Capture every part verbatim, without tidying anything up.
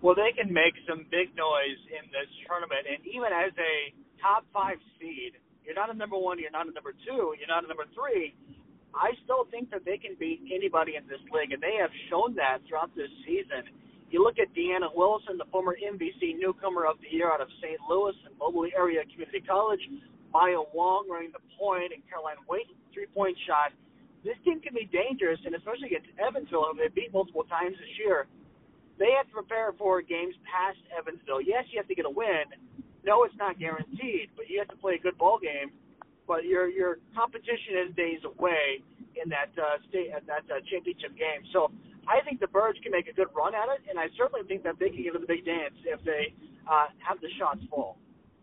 well, they can make some big noise in this tournament. And even as a top five seed, you're not a number one, you're not a number two, you're not a number three. I still think that they can beat anybody in this league, and they have shown that throughout this season. You look at Deanna Wilson, the former M V C Newcomer of the Year out of Saint Louis and Mobley Area Community College, Maya Wong running the point, and Caroline Waite three-point shot. This team can be dangerous, and especially against Evansville, who they beat multiple times this year. They have to prepare for games past Evansville. Yes, you have to get a win. No, it's not guaranteed, but you have to play a good ball game. But your your competition is days away in that uh, state at that uh, championship game. So I think the Birds can make a good run at it, and I certainly think that they can give it a big dance if they uh, have the shots full.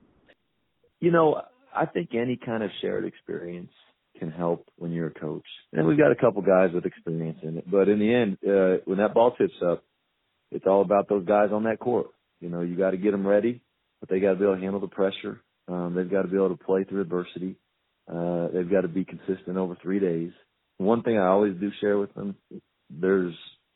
You know, I think any kind of shared experience can help when you're a coach. And we've got a couple guys with experience in it. But in the end, uh, when that ball tips up, it's all about those guys on that court. You know, you got to get them ready, but they got to be able to handle the pressure. Um, they've got to be able to play through adversity. Uh, they've got to be consistent over three days. One thing I always do share with them, there's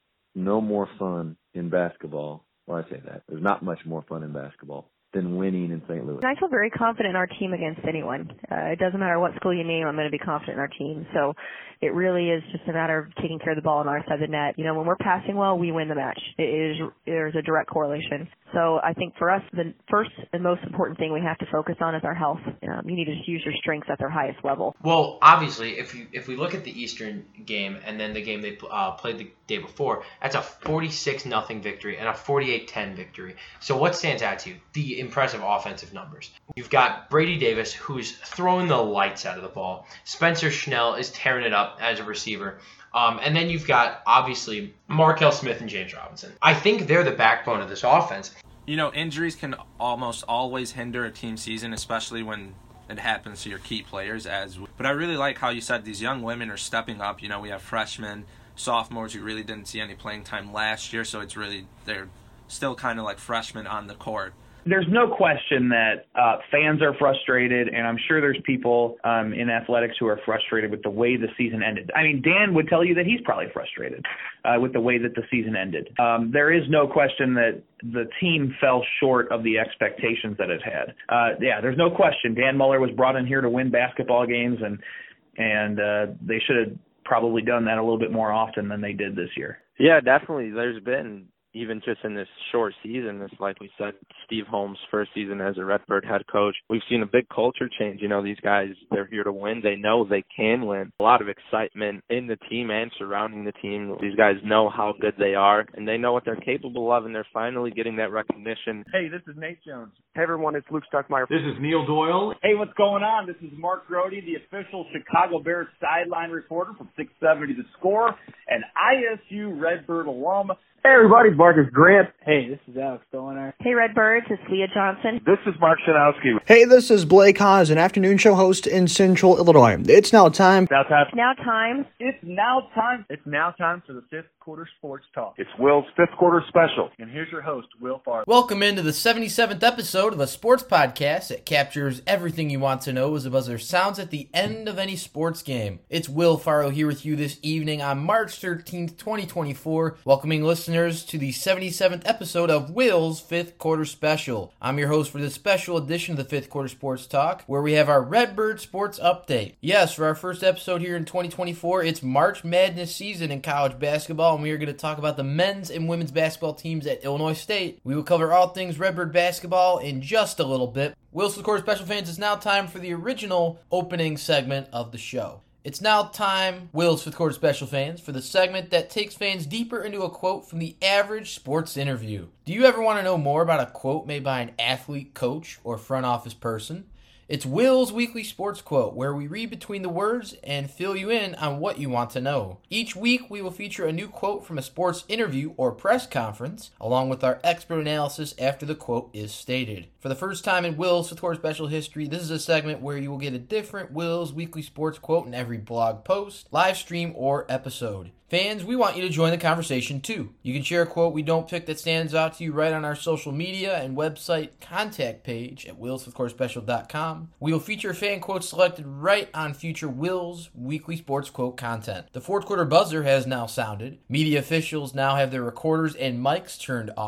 no more fun in basketball. Well, I say that. There's not much more fun in basketball than winning in Saint Louis. And I feel very confident in our team against anyone. Uh, it doesn't matter what school you name, I'm going to be confident in our team. So it really is just a matter of taking care of the ball on our side of the net. You know, when we're passing well, we win the match. It is, there's a direct correlation. So I think for us, the first and most important thing we have to focus on is our health. Um, you need to just use your strengths at their highest level. Well, obviously, if you if we look at the Eastern game and then the game they uh, played the day before, that's a forty-six nothing victory and a forty-eight ten victory. So what stands out to you? The impressive offensive numbers. You've got Brady Davis, who's throwing the lights out of the ball. Spencer Schnell is tearing it up as a receiver. Um, and then you've got, obviously, Markel Smith and James Robinson. I think they're the backbone of this offense. You know, injuries can almost always hinder a team season, especially when it happens to your key players. As But I really like how you said these young women are stepping up. You know, we have freshmen, sophomores who really didn't see any playing time last year, so it's really, they're still kind of like freshmen on the court. There's no question that uh, fans are frustrated, and I'm sure there's people um, in athletics who are frustrated with the way the season ended. I mean, Dan would tell you that he's probably frustrated uh, with the way that the season ended. Um, there is no question that the team fell short of the expectations that it had. Uh, yeah, there's no question. Dan Muller was brought in here to win basketball games, and and uh, they should have probably done that a little bit more often than they did this year. Yeah, definitely. There's been, even just in this short season, this, like we said, Steve Holmes' first season as a Redbird head coach, we've seen a big culture change. You know, these guys, they're here to win. They know they can win. A lot of excitement in the team and surrounding the team. These guys know how good they are, and they know what they're capable of, and they're finally getting that recognition. Hey, this is Nate Jones. Hey, everyone, it's Luke Starkmeyer. This is Neil Doyle. Hey, what's going on? This is Mark Grody, the official Chicago Bears sideline reporter from six seventy The Score, an I S U Redbird alum. Hey, everybody, Marcus Grant. Hey, this is Alex Doliner. Hey, Redbirds, it's Leah Johnson. This is Mark Shanowski. Hey, this is Blake Haas, an afternoon show host in Central Illinois. It's now time. Now time. Now time. It's now time. It's now time for the Fifth Quarter Sports Talk. It's Will's Fifth Quarter Special. And here's your host, Will Farley. Welcome into the seventy-seventh episode of a sports podcast that captures everything you want to know as a buzzer sounds at the end of any sports game. It's Will Farrow here with you this evening on March thirteenth, twenty twenty-four, welcoming listeners to the seventy-seventh episode of Will's Fifth Quarter Special. I'm your host for this special edition of the Fifth Quarter Sports Talk, where we have our Redbird Sports Update. Yes, for our first episode here in twenty twenty-four, it's March Madness season in college basketball, and we are going to talk about the men's and women's basketball teams at Illinois State. We will cover all things Redbird basketball in just a little bit. Will's Fifth Quarter Special fans, it's now time for the original opening segment of the show. It's now time, Will's Fifth Quarter Special fans, for the segment that takes fans deeper into a quote from the average sports interview. Do you ever want to know more about a quote made by an athlete, coach, or front office person? It's Will's Weekly Sports Quote, where we read between the words and fill you in on what you want to know. Each week, we will feature a new quote from a sports interview or press conference, along with our expert analysis after the quote is stated. For the first time in Will's Fifth Quarter Special history, this is a segment where you will get a different Will's Weekly Sports Quote in every blog post, live stream, or episode. Fans, we want you to join the conversation too. You can share a quote we don't pick that stands out to you right on our social media and website contact page at wills fifth quarter special dot com. We will feature a fan quote selected right on future Will's Weekly Sports Quote content. The fourth quarter buzzer has now sounded. Media officials now have their recorders and mics turned off.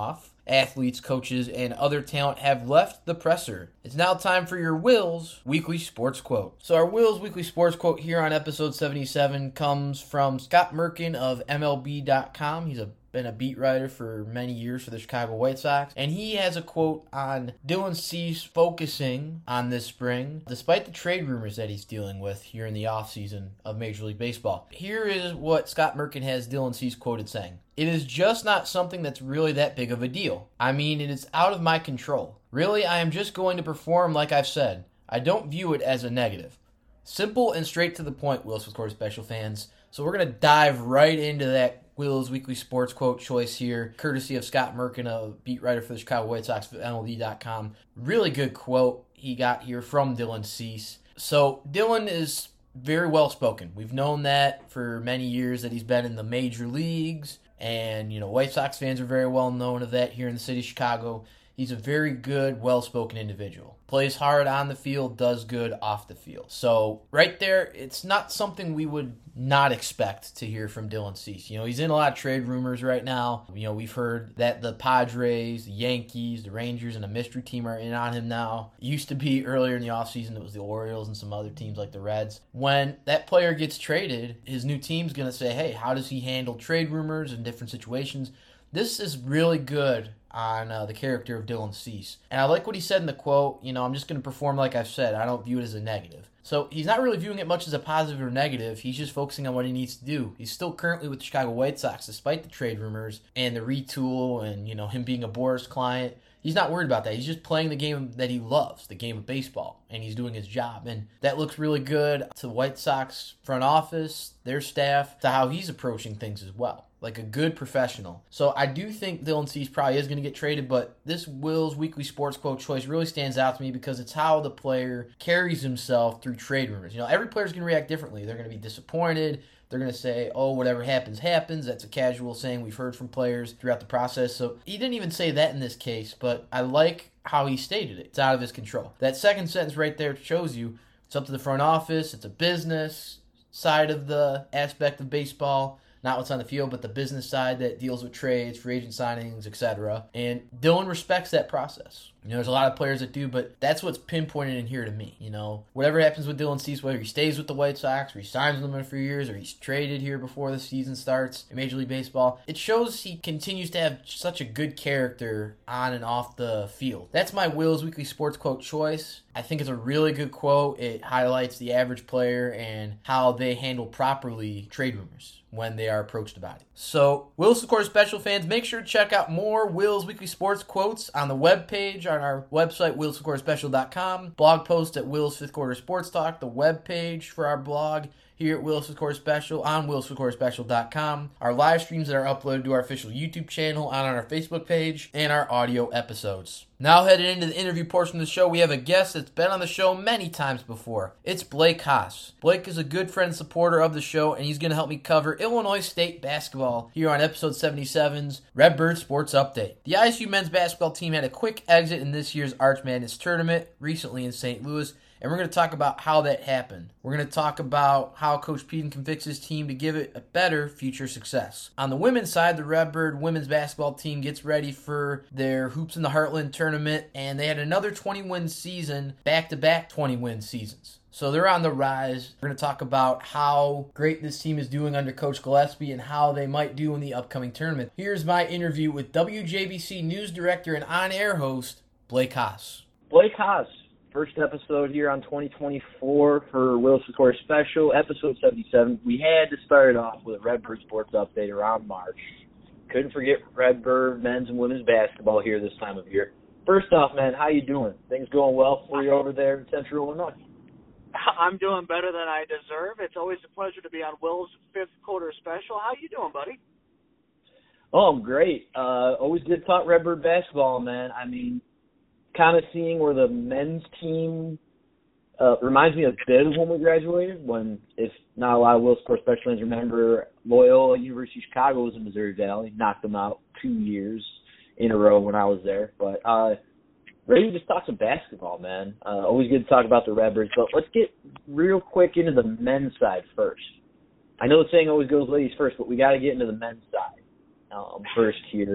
athletes, coaches, and other talent have left the presser. It's now time for your Will's Weekly Sports Quote. So our Will's Weekly Sports Quote here on episode seventy-seven comes from Scott Merkin of M L B dot com. He's a been a beat writer for many years for the Chicago White Sox, and he has a quote on Dylan Cease focusing on this spring, despite the trade rumors that he's dealing with here in the offseason of Major League Baseball. Here is what Scott Merkin has Dylan Cease quoted saying. "It is just not something that's really that big of a deal. I mean, it is out of my control. Really, I am just going to perform like I've said. I don't view it as a negative." Simple and straight to the point, Will's Fifth Quarter Special fans. So we're going to dive right into that Will's Weekly Sports Quote choice here, courtesy of Scott Merkin, a beat writer for the Chicago White Sox for M L B dot com. Really good quote he got here from Dylan Cease. So Dylan is very well spoken. We've known that for many years that he's been in the major leagues, and you know White Sox fans are very well known of that here in the city of Chicago. He's a very good, well-spoken individual. Plays hard on the field, does good off the field. So right there, it's not something we would not expect to hear from Dylan Cease. You know, he's in a lot of trade rumors right now. You know, we've heard that the Padres, the Yankees, the Rangers, and a mystery team are in on him now. It used to be earlier in the offseason, it was the Orioles and some other teams like the Reds. When that player gets traded, his new team's going to say, hey, how does he handle trade rumors in different situations? This is really good on uh, the character of Dylan Cease. And I like what he said in the quote, you know, I'm just going to perform like I've said. I don't view it as a negative. So he's not really viewing it much as a positive or negative. He's just focusing on what he needs to do. He's still currently with the Chicago White Sox, despite the trade rumors and the retool and, you know, him being a Boras client. He's not worried about that. He's just playing the game that he loves, the game of baseball, and he's doing his job. And that looks really good to the White Sox front office, their staff, to how he's approaching things as well, like a good professional. So I do think Dylan Cease probably is going to get traded, but this Will's Weekly Sports Quote choice really stands out to me because it's how the player carries himself through trade rumors. You know, every player's going to react differently. They're going to be disappointed. They're going to say, oh, whatever happens, happens. That's a casual saying we've heard from players throughout the process. So he didn't even say that in this case, but I like how he stated it. It's out of his control. That second sentence right there shows you it's up to the front office. It's a business side of the aspect of baseball, not what's on the field, but the business side that deals with trades, free agent signings, et cetera. And Dylan respects that process. You know, there's a lot of players that do, but that's what's pinpointed in here to me. You know, whatever happens with Dylan Cease, whether he stays with the White Sox, or he signs with them in a few years, or he's traded here before the season starts in Major League Baseball, it shows he continues to have such a good character on and off the field. That's my Will's Weekly Sports Quote choice. I think it's a really good quote. It highlights the average player and how they handle properly trade rumors when they are approached about it. So, Will's Fifth Quarter Special fans, make sure to check out more Will's Weekly Sports Quotes on the webpage, on our website, Will's Fifth Quarter Special dot com, blog post at Will's Fifth Quarter Sports Talk, the webpage for our blog here at Will's Fifth Quarter Special on Will's Fifth Quarter Special dot com, our live streams that are uploaded to our official YouTube channel and on our Facebook page, and our audio episodes. Now headed into the interview portion of the show, we have a guest that's been on the show many times before. It's Blake Haas. Blake is a good friend and supporter of the show, and he's going to help me cover Illinois State basketball here on episode seventy-seven's Redbird Sports Update. The I S U men's basketball team had a quick exit in this year's Arch Madness tournament recently in Saint Louis, and we're going to talk about how that happened. We're going to talk about how Coach Peden can fix his team to give it a better future success. On the women's side, the Redbird women's basketball team gets ready for their Hoops in the Heartland tournament, and they had another twenty-win season, back-to-back twenty-win seasons. So they're on the rise. We're going to talk about how great this team is doing under Coach Gillespie and how they might do in the upcoming tournament. Here's my interview with W J B C News Director and on-air host, Blake Haas. Blake Haas. First episode here on twenty twenty-four for Will's Fifth Quarter Special, episode seventy-seven. We had to start off with a Redbird Sports Update around March. Couldn't forget Redbird men's and women's basketball here this time of year. First off, man, how you doing? Things going well for you over there in Central Illinois? I'm doing better than I deserve. It's always a pleasure to be on Will's Fifth Quarter Special. How you doing, buddy? Oh, I'm great. Uh, always good to talk Redbird basketball, man. I mean, kind of seeing where the men's team uh, reminds me a bit of when we graduated, when, if not a lot of Will's Sports Special fans remember, Loyola University of Chicago was in Missouri Valley, knocked them out two years in a row when I was there. But uh, ready to just talk some basketball, man. Uh, always good to talk about the Redbirds, but let's get real quick into the men's side first. I know the saying always goes ladies first, but we got to get into the men's side um, first here.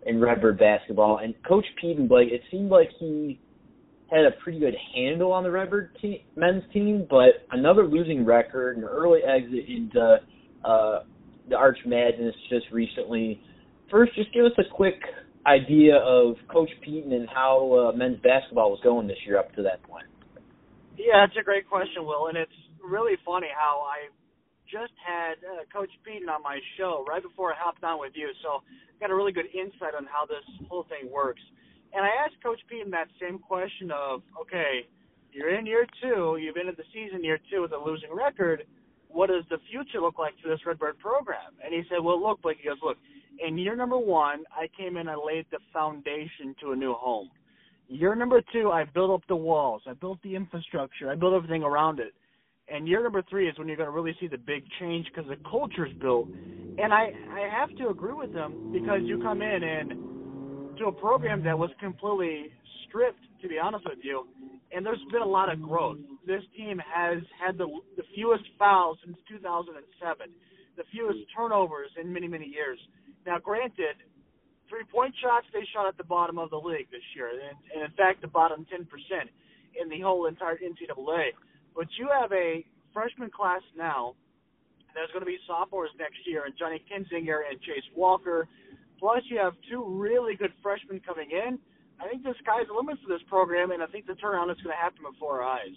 in Redbird basketball. And Coach Peden, Blake, it seemed like he had a pretty good handle on the Redbird team, men's team, but another losing record, an early exit into uh, the Arch Madness just recently. First, just give us a quick idea of Coach Peden and how uh, men's basketball was going this year up to that point. Yeah, that's a great question, Will, and it's really funny how I just had uh, Coach Peden on my show right before I hopped on with you, so I got a really good insight on how this whole thing works. And I asked Coach Peden that same question of, okay, you're in year two, you've been in the season year two with a losing record, what does the future look like for this Redbird program? And he said, well, look, Blake, he goes, look, in year number one, I came in and laid the foundation to a new home. Year number two, I built up the walls, I built the infrastructure, I built everything around it. And year number three is when you're going to really see the big change because the culture's built. And I, I have to agree with them because you come in and to a program that was completely stripped, to be honest with you, and there's been a lot of growth. This team has had the, the fewest fouls since two thousand seven, the fewest turnovers in many, many years. Now, granted, three-point shots, they shot at the bottom of the league this year, and, and in fact, the bottom ten percent in the whole entire N C double A. But you have a freshman class now. There's going to be sophomores next year, and Johnny Kinzinger and Chase Walker. Plus, you have two really good freshmen coming in. I think the sky's the limit for this program, and I think the turnaround is going to happen before our eyes.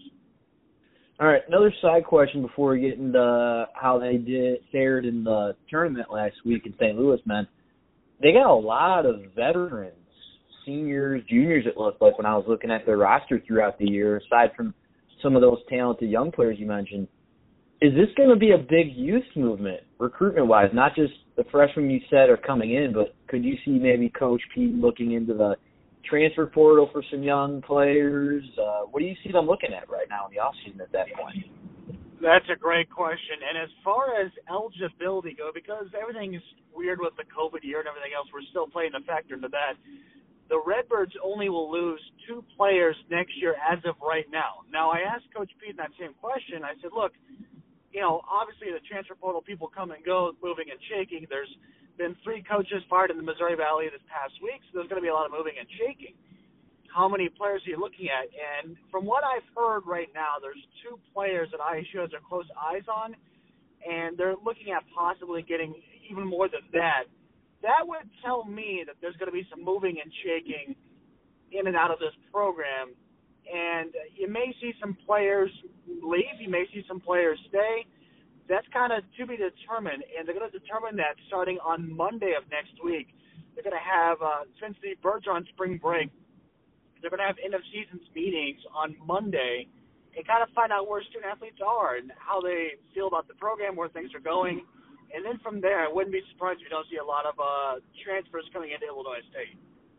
All right, another side question before we get into how they did fared in the tournament last week in Saint Louis, man. They got a lot of veterans, seniors, juniors, it looked like when I was looking at their roster throughout the year, aside from some of those talented young players you mentioned. Is this going to be a big youth movement, recruitment-wise? Not just the freshmen you said are coming in, but could you see maybe Coach Pete looking into the transfer portal for some young players? Uh, what do you see them looking at right now in the offseason at that point? That's a great question. And as far as eligibility go, because everything is weird with the COVID year and everything else, we're still playing a factor into that. The Redbirds only will lose two players next year as of right now. Now, I asked Coach Pete that same question. I said, look, you know, obviously the transfer portal, people come and go, moving and shaking. There's been three coaches fired in the Missouri Valley this past week, so there's going to be a lot of moving and shaking. How many players are you looking at? And from what I've heard right now, there's two players that I S U has their close eyes on, and they're looking at possibly getting even more than that. That would tell me that there's going to be some moving and shaking in and out of this program. And you may see some players leave. You may see some players stay. That's kind of to be determined. And they're going to determine that starting on Monday of next week. They're going to have, uh, since the Birds are on spring break, they're going to have end-of-season meetings on Monday and kind of find out where student-athletes are and how they feel about the program, where things are going. And then from there, I wouldn't be surprised if you don't see a lot of uh, transfers coming into Illinois State.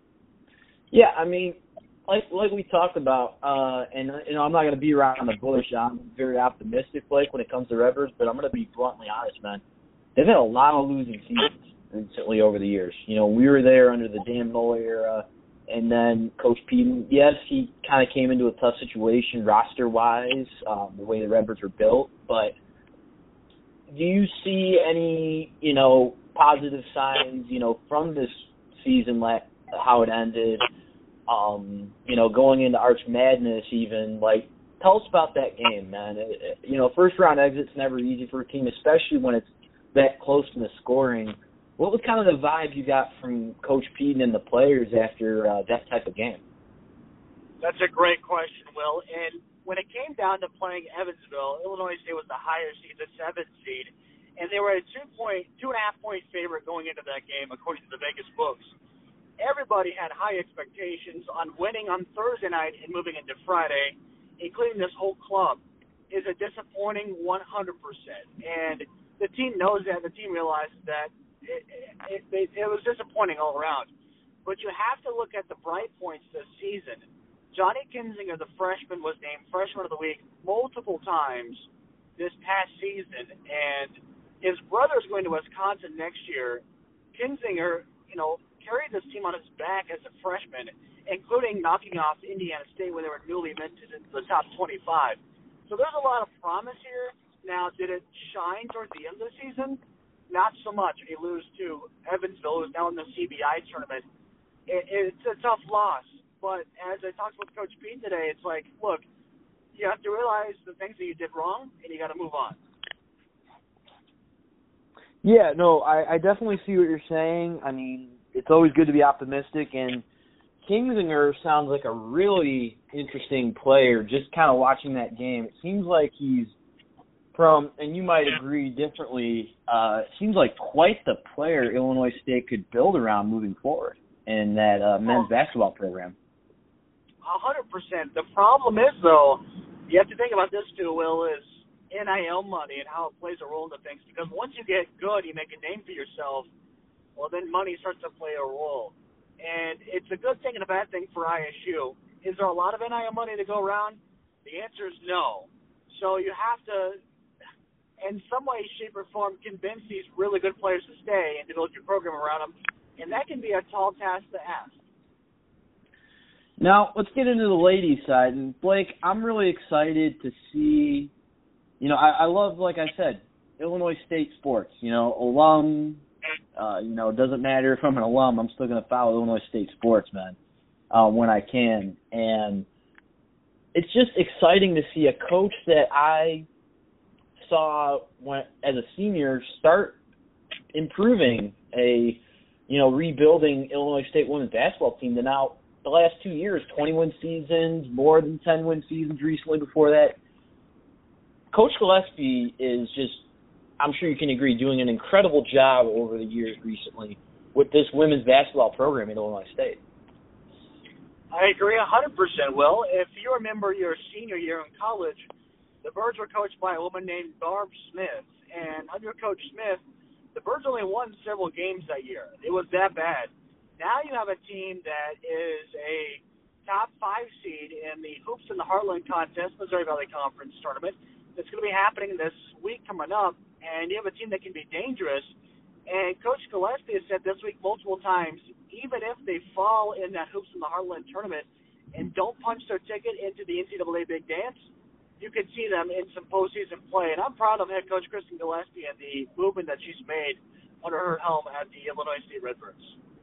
Yeah, I mean, like like we talked about, uh, and you know, I'm not going to be around the bush. I'm very optimistic, Blake, when it comes to Redbirds, but I'm going to be bluntly honest, man. They've had a lot of losing seasons recently over the years. You know, we were there under the Dan Muller era, and then Coach Peden, yes, he kind of came into a tough situation roster-wise, um, the way the Redbirds were built, but do you see any, you know, positive signs, you know, from this season, like how it ended, um, you know, going into Arch Madness even, like, tell us about that game, man. It, it, you know, first-round exit's never easy for a team, especially when it's that close to the scoring. What was kind of the vibe you got from Coach Peden and the players after uh, that type of game? That's a great question, Will. And when it came down to playing Evansville, Illinois State was the higher seed, the seventh seed, and they were a two point, two and a half point favorite going into that game, according to the Vegas books. Everybody had high expectations on winning on Thursday night and moving into Friday, including this whole club. Is a disappointing one hundred percent, and the team knows that. The team realizes that it, it, it, it was disappointing all around. But you have to look at the bright points this season. Johnny Kinzinger, the freshman, was named Freshman of the Week multiple times this past season, and his brother's going to Wisconsin next year. Kinzinger, you know, carried this team on his back as a freshman, including knocking off Indiana State when they were newly minted into the top twenty-five. So there's a lot of promise here. Now, did it shine towards the end of the season? Not so much. They lose to Evansville, who's now in the C B I tournament. it, it's a tough loss. But as I talked with Coach Pete today, it's like, look, you have to realize the things that you did wrong, and you got to move on. Yeah, no, I, I definitely see what you're saying. I mean, it's always good to be optimistic, and Kingsinger sounds like a really interesting player. Just kind of watching that game, it seems like he's from, and you might agree differently, uh, it seems like quite the player Illinois State could build around moving forward in that uh, men's basketball program. A hundred percent. The problem is, though, you have to think about this too, Will, is N I L money and how it plays a role into things. Because once you get good, you make a name for yourself, well, then money starts to play a role. And it's a good thing and a bad thing for I S U. Is there a lot of N I L money to go around? The answer is no. So you have to, in some way, shape, or form, convince these really good players to stay and to build your program around them. And that can be a tall task to ask. Now, let's get into the ladies' side. And, Blake, I'm really excited to see, you know, I, I love, like I said, Illinois State sports. You know, alum, uh, you know, it doesn't matter if I'm an alum, I'm still going to follow Illinois State sports, man, uh, when I can. And it's just exciting to see a coach that I saw when, as a senior start improving a, you know, rebuilding Illinois State women's basketball team to now, the last two years, twenty-one seasons, more than ten-win seasons recently before that. Coach Gillespie is just, I'm sure you can agree, doing an incredible job over the years recently with this women's basketball program at Illinois State. I agree one hundred percent, Will. If you remember your senior year in college, the Birds were coached by a woman named Barb Smith. And under Coach Smith, the Birds only won several games that year. It was that bad. Now you have a team that is a top five seed in the Hoops in the Heartland contest, Missouri Valley Conference tournament. That's going to be happening this week coming up, and you have a team that can be dangerous. And Coach Gillespie has said this week multiple times, even if they fall in that Hoops in the Heartland tournament and don't punch their ticket into the N C double A Big Dance, you could see them in some postseason play. And I'm proud of head coach Kristen Gillespie and the movement that she's made under her helm at the Illinois State Redbirds.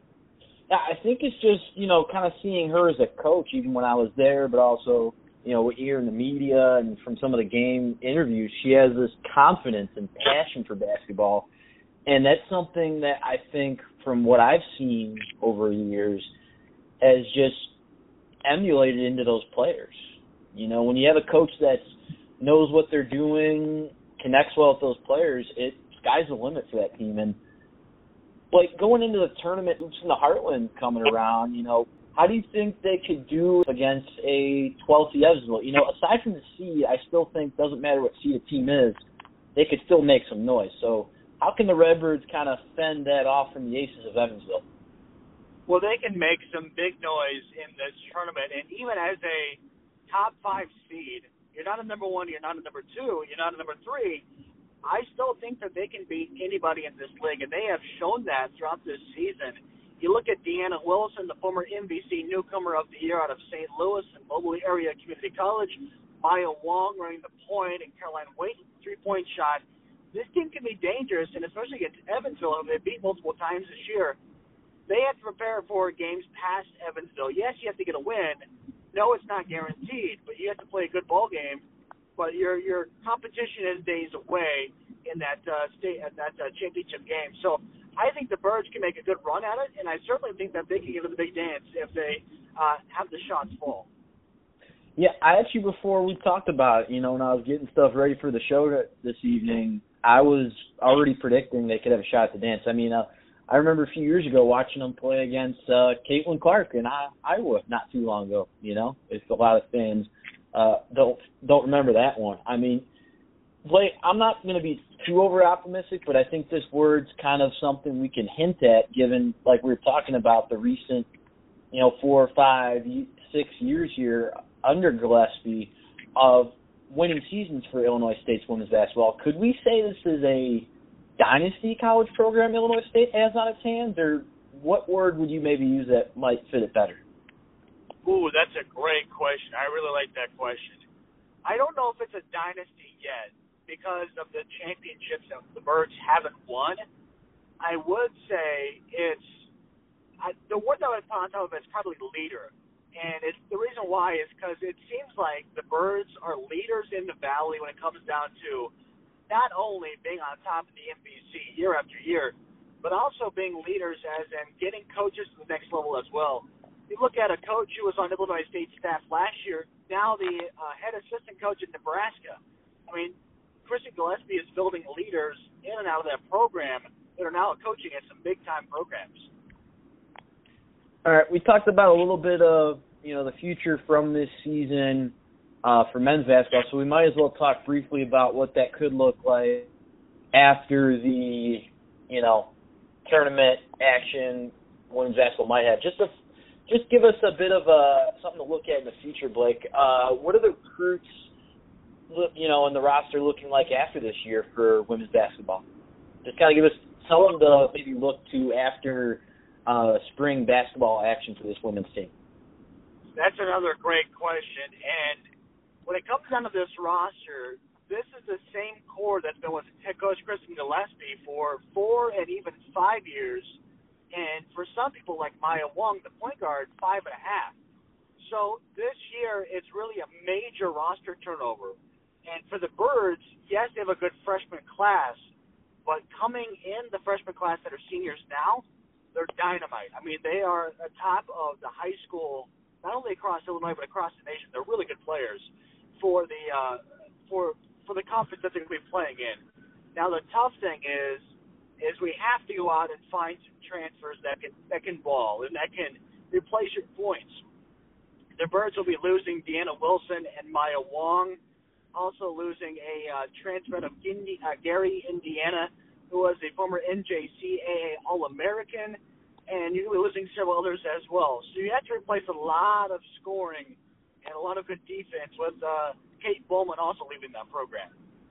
Yeah, I think it's just, you know, kind of seeing her as a coach, even when I was there, but also, you know, here in the media and from some of the game interviews, she has this confidence and passion for basketball. And that's something that I think, from what I've seen over the years, has just emulated into those players. You know, when you have a coach that knows what they're doing, connects well with those players, it sky's the limit for that team. And like going into the tournament, Hoops in the Heartland coming around, you know, how do you think they could do against a twelve seed Evansville? You know, aside from the seed, I still think doesn't matter what seed a team is, they could still make some noise. So how can the Redbirds kind of fend that off from the Aces of Evansville? Well, they can make some big noise in this tournament, and even as a top five seed, you're not a number one, you're not a number two, you're not a number three. I still think that they can beat anybody in this league, and they have shown that throughout this season. You look at Deanna Wilson, the former M V C Newcomer of the Year out of Saint Louis and Mobley Area Community College, Maya Wong running the point, and Caroline Waite three-point shot. This team can be dangerous, and especially against Evansville, who they beat multiple times this year. They have to prepare for games past Evansville. Yes, you have to get a win. No, it's not guaranteed, but you have to play a good ball game. But your your competition is days away in that uh, state at that uh, championship game. So I think the Birds can make a good run at it, and I certainly think that they can give it the big dance if they uh, have the shots full. Yeah, I actually, before we talked about it, you know, when I was getting stuff ready for the show this evening, I was already predicting they could have a shot at the dance. I mean, uh, I remember a few years ago watching them play against uh, Caitlin Clark in Iowa not too long ago. You know, it's a lot of fans uh, don't don't remember that one. I mean, Blake, I'm not going to be too over optimistic, but I think this word's kind of something we can hint at, given like we were talking about the recent, you know, four, five, six years here under Gillespie of winning seasons for Illinois State's women's basketball. Could we say this is a dynasty college program Illinois State has on its hands, or what word would you maybe use that might fit it better? Ooh, that's a great question. I really like that question. I don't know if it's a dynasty yet because of the championships that the Birds haven't won. I would say it's I, the word that I would put on top of it is probably leader. And it's, the reason why is because it seems like the Birds are leaders in the Valley when it comes down to not only being on top of the M V C year after year, but also being leaders as in getting coaches to the next level as well. You look at a coach who was on Illinois State staff last year, now the uh, head assistant coach at Nebraska. I mean, Christian Gillespie is building leaders in and out of that program that are now coaching at some big-time programs. All right, we talked about a little bit of, you know, the future from this season uh, for men's basketball, so we might as well talk briefly about what that could look like after the, you know, tournament action women's basketball might have. Just to, just give us a bit of a, something to look at in the future, Blake. Uh, what are the recruits, look, you know, in the roster looking like after this year for women's basketball? Just kind of give us something to maybe look to after uh, spring basketball action for this women's team. That's another great question. And when it comes down to this roster, this is the same core that's been with head coach Christian Gillespie for four and even five years. And for some people like Maya Wong, the point guard, five and a half. So this year, it's really a major roster turnover. And for the Birds, yes, they have a good freshman class, but coming in the freshman class that are seniors now, they're dynamite. I mean, they are atop of the high school, not only across Illinois, but across the nation. They're really good players for the uh, for for the conference that they're going to be playing in. Now, the tough thing is, is we have to go out and find some transfers that can that can ball and that can replace your points. The Birds will be losing Deanna Wilson and Maya Wong, also losing a uh, transfer of Indi- uh, Gary Indiana, who was a former N J C A A All-American, and you're losing several others as well. So you have to replace a lot of scoring and a lot of good defense with uh, Kate Bowman also leaving that program.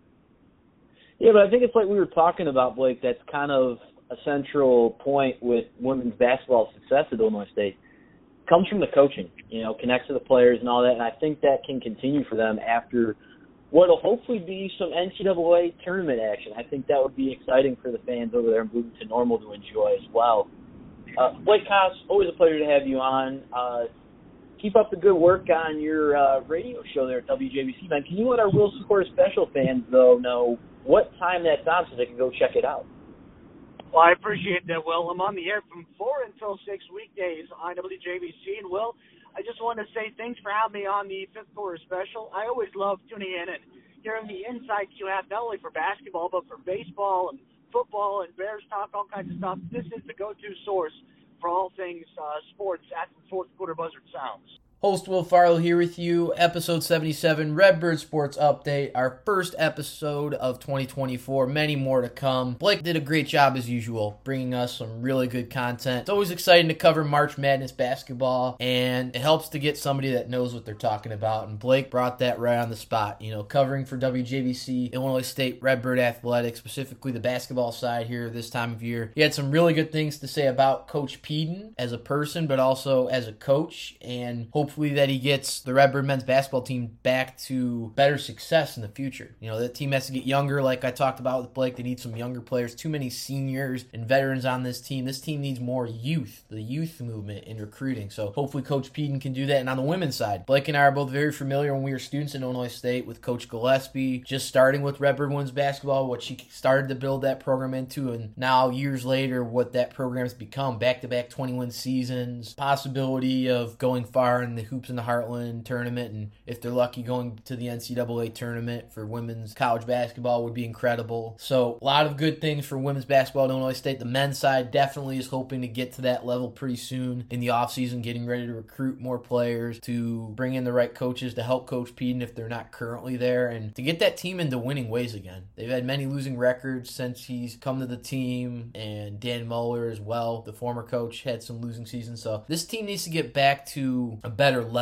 Yeah, but I think it's like we were talking about, Blake, that's kind of a central point with women's basketball success at Illinois State. It comes from the coaching, you know, connects to the players and all that, and I think that can continue for them after what will hopefully be some N C double A tournament action. I think that would be exciting for the fans over there in Bloomington Normal to enjoy as well. Uh, Blake Koss, always a pleasure to have you on. Uh, keep up the good work on your uh, radio show there at W J B C, man. Can you let our Will Supporter Special fans, though, know what time that's on so they can go check it out? Well, I appreciate that, Will. I'm on the air from four until six weekdays on W J B C. And, Will, I just want to say thanks for having me on the fifth quarter special. I always love tuning in and hearing the insights you have, not only for basketball, but for baseball and football and Bears talk, all kinds of stuff. This is the go-to source for all things uh, sports at the fourth quarter buzzard sounds. Host Will Farlow here with you, episode seventy-seven, Redbird Sports Update, our first episode of twenty twenty-four, many more to come. Blake did a great job as usual, bringing us some really good content. It's always exciting to cover March Madness basketball, and it helps to get somebody that knows what they're talking about, and Blake brought that right on the spot. You know, covering for W J B C, Illinois State Redbird Athletics, specifically the basketball side here this time of year. He had some really good things to say about Coach Peden as a person, but also as a coach, and hopefully Hopefully that he gets the Redbird men's basketball team back to better success in the future. You know, that team has to get younger, like I talked about with Blake. They need some younger players. Too many seniors and veterans on this team. This team needs more youth, the youth movement in recruiting. So hopefully Coach Peden can do that. And on the women's side, Blake and I are both very familiar when we were students in Illinois State with Coach Gillespie, just starting with Redbird women's basketball, what she started to build that program into, and now years later, what that program's become. Back-to-back twenty-win seasons, possibility of going far in the Hoops in the Heartland tournament, and if they're lucky, going to the N C double A tournament for women's college basketball would be incredible. So a lot of good things for women's basketball at Illinois State. The men's side definitely is hoping to get to that level pretty soon in the offseason, getting ready to recruit more players, to bring in the right coaches to help Coach Peden if they're not currently there, and to get that team into winning ways again. They've had many losing records since he's come to the team, and Dan Muller as well, the former coach, had some losing seasons. So this team needs to get back to a better level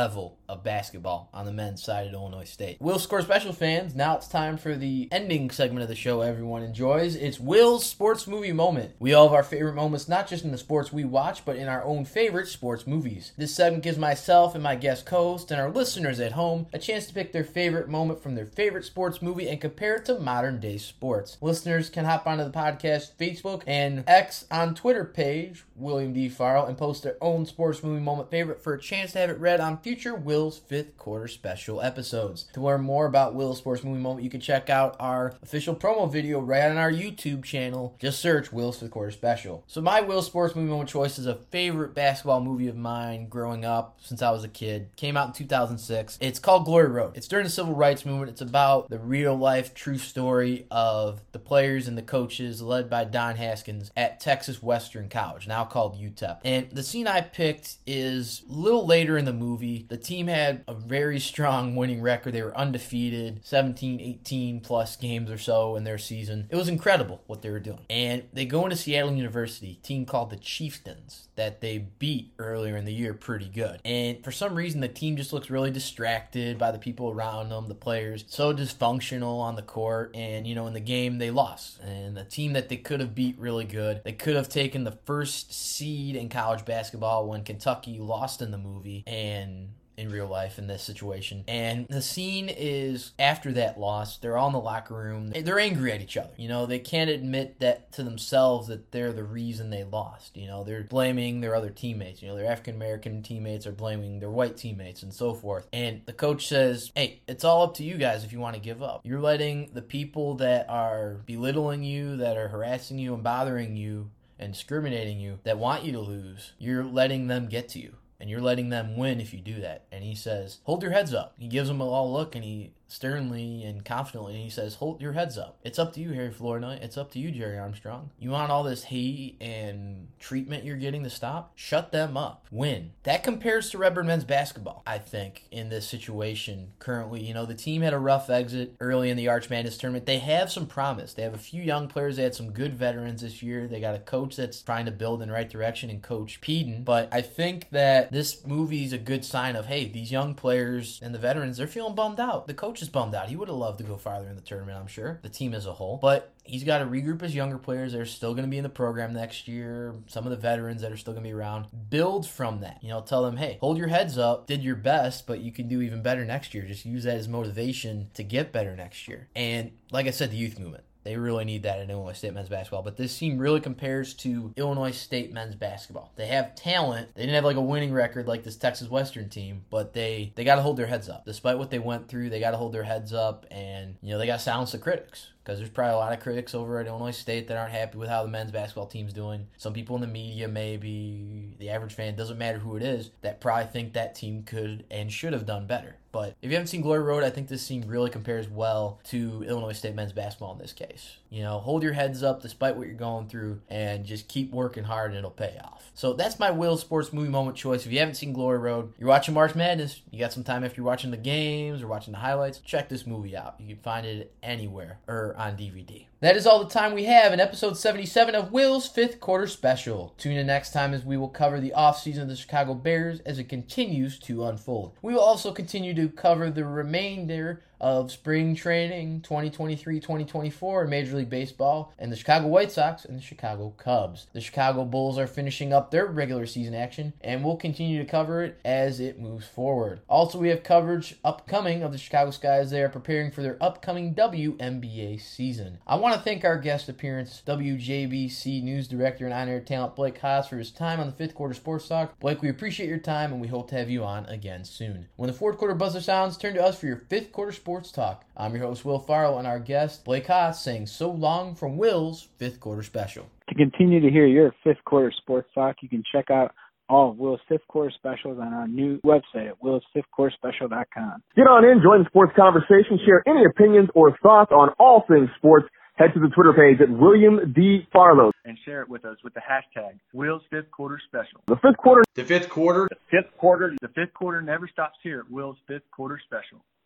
of basketball on the men's side at Illinois State. Will's Score Special fans, now it's time for the ending segment of the show everyone enjoys. It's Will's Sports Movie Moment. We all have our favorite moments, not just in the sports we watch, but in our own favorite sports movies. This segment gives myself and my guest co-host and our listeners at home a chance to pick their favorite moment from their favorite sports movie and compare it to modern day sports. Listeners can hop onto the podcast Facebook and X on Twitter page, William D. Farrell, and post their own sports movie moment favorite for a chance to have it read on future Will's Fifth Quarter Special episodes. To learn more about Will's Sports Movie Moment, you can check out our official promo video right on our YouTube channel. Just search Will's Fifth Quarter Special. So my Will's Sports Movie Moment choice is a favorite basketball movie of mine growing up since I was a kid. Came out in two thousand six. It's called Glory Road. It's during the Civil Rights Movement. It's about the real-life, true story of the players and the coaches led by Don Haskins at Texas Western College, now called U T E P. And the scene I picked is a little later in the movie. The team had a very strong winning record. They were undefeated, seventeen, eighteen plus games or so in their season. It was incredible what they were doing. And they go into Seattle University, a team called the Chieftains, that they beat earlier in the year pretty good. And for some reason, the team just looks really distracted by the people around them, the players, so dysfunctional on the court. And, you know, in the game, they lost. And the team that they could have beat really good, they could have taken the first seed in college basketball when Kentucky lost in the movie and in real life in this situation. And the scene is after that loss, they're all in the locker room. They're angry at each other. You know, they can't admit that to themselves that they're the reason they lost. You know, they're blaming their other teammates. You know, their African-American teammates are blaming their white teammates and so forth. And the coach says, hey, it's all up to you guys if you want to give up. You're letting the people that are belittling you, that are harassing you and bothering you and discriminating you, that want you to lose, you're letting them get to you. And you're letting them win if you do that. And he says, hold your heads up. He gives them a all look, and he sternly and confidently, and he says, hold your heads up. It's up to you, Harry Flournoy. It's up to you, Jerry Armstrong. You want all this hate and treatment you're getting to stop? Shut them up. Win. That compares to Redbird men's basketball, I think, in this situation currently. You know, the team had a rough exit early in the Arch Madness tournament. They have some promise. They have a few young players. They had some good veterans this year. They got a coach that's trying to build in the right direction in Coach Peden. But I think that this movie's a good sign of, hey, these young players and the veterans, they're feeling bummed out. The coach is bummed out. He would have loved to go farther in the tournament, I'm sure, the team as a whole. But he's got to regroup his younger players that are still going to be in the program next year, some of the veterans that are still going to be around. Build from that. You know, tell them, hey, hold your heads up, did your best, but you can do even better next year. Just use that as motivation to get better next year. And like I said, the youth movement. They really need that in Illinois State men's basketball. But this team really compares to Illinois State men's basketball. They have talent. They didn't have like a winning record like this Texas Western team, but they, they got to hold their heads up. Despite what they went through, they got to hold their heads up, and, you know, they got to silence the critics. Because there's probably a lot of critics over at Illinois State that aren't happy with how the men's basketball team's doing. Some people in the media, maybe the average fan, doesn't matter who it is, that probably think that team could and should have done better. But if you haven't seen Glory Road, I think this scene really compares well to Illinois State men's basketball in this case. You know, hold your heads up despite what you're going through and just keep working hard and it'll pay off. So that's my Will Sports Movie Moment choice. If you haven't seen Glory Road, you're watching March Madness, you got some time after you're watching the games or watching the highlights, check this movie out. You can find it anywhere or on D V D. That is all the time we have in episode seventy-seven of Will's Fifth Quarter Special. Tune in next time as we will cover the offseason of the Chicago Bears as it continues to unfold. We will also continue to cover the remainder of spring training twenty twenty-three twenty twenty-four in Major League Baseball and the Chicago White Sox and the Chicago Cubs. The Chicago Bulls are finishing up their regular season action, and we'll continue to cover it as it moves forward. Also, we have coverage upcoming of the Chicago Sky as they are preparing for their upcoming W N B A season. I want to thank our guest appearance, W J B C News Director and on-air talent Blake Haas, for his time on the Fifth Quarter Sports Talk. Blake, we appreciate your time, and we hope to have you on again soon. When the fourth quarter buzzer sounds, turn to us for your Fifth Quarter Sports Sports Talk. I'm your host, Will Farrell, and our guest, Blake Haas, saying so long from Will's Fifth Quarter Special. To continue to hear your Fifth Quarter Sports Talk, you can check out all of Will's Fifth Quarter Specials on our new website at wills fifth quarter special dot com. Get on in, join the sports conversation, share any opinions or thoughts on all things sports. Head to the Twitter page at William D. Farlow. And share it with us with the hashtag Will's Fifth Quarter Special. The fifth quarter. The fifth quarter. The fifth quarter. The fifth quarter never stops here at Will's Fifth Quarter Special.